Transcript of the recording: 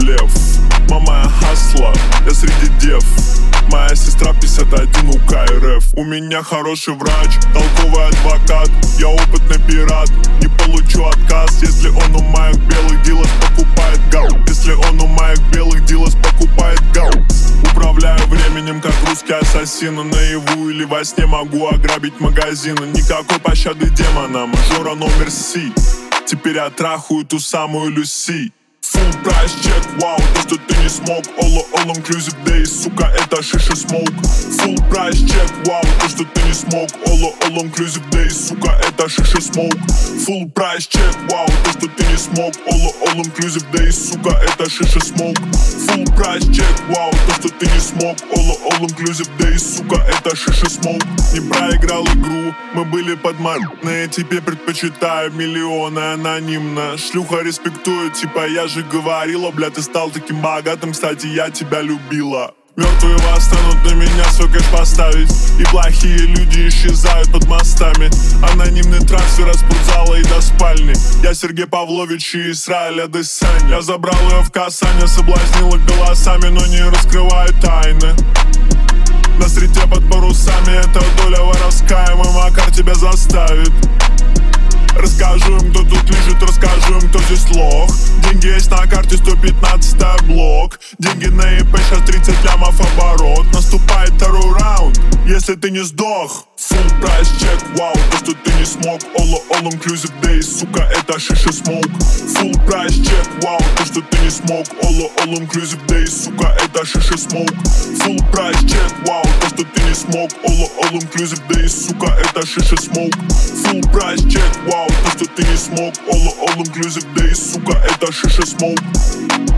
лев. Мама я хасла, я среди дев. Моя сестра 51 УК РФ. У меня хороший врач, толковый адвокат. Я опытный пират, не получу отказ. Если он у моих белых дилов покупает гау. Если он у моих белых дилов покупает гау. Управляю временем, как русский ассасин. Наяву или во сне могу ограбить магазины. Никакой пощады демона, мажора номер С. Теперь я трахаю ту самую Люси. Full прайс чек, вау, то, что ты не смог. All inclusive days, сука, это шиша смоук. Full прайс чек, вау, то, что ты не смог. All inclusive days, сука, это шиша смоук. Full прайс чек, вау, то, что ты не смог. All inclusive days, сука, это шиша смоук. Full прайс чек, вау, то, что ты не смог. All inclusive days, сука, это шиша смоук. Не проиграл игру, мы были подмарные. Теперь предпочитаю миллионы анонимно. Шлюха респектует, типа я же говорила, бля, ты стал таким богатым, кстати, я тебя любила. Мертвые восстанут на меня свой кэш поставить. И плохие люди исчезают под мостами. Анонимный трансфер от спортзала и до спальни. Я Сергей Павлович и Израиль Адесань. Я забрал ее в Касане, соблазнила голосами, но не раскрываю тайны. На среде под парусами эта доля воровская. Мой Макар тебя заставит. Расскажу им, кто тут лежит, расскажу им, кто здесь лох. Деньги есть на карте, 115 блок. Деньги на ИП, сейчас 30 лямов оборот. Наступает второй раунд, если ты не сдох. Full прайс чек, вау, то, что ты не смог. All inclusive days, сука, это шиша смоук. Full прайс чек, вау, то, что ты не смог. All inclusive days, сука, это шиша смоук. Full прайс чек, вау, то, что ты не смог. All inclusive days, сука, это шиша смоук. Full прайс чек, вау, то, что ты не смог. All inclusive days, сука, это шиша смоук.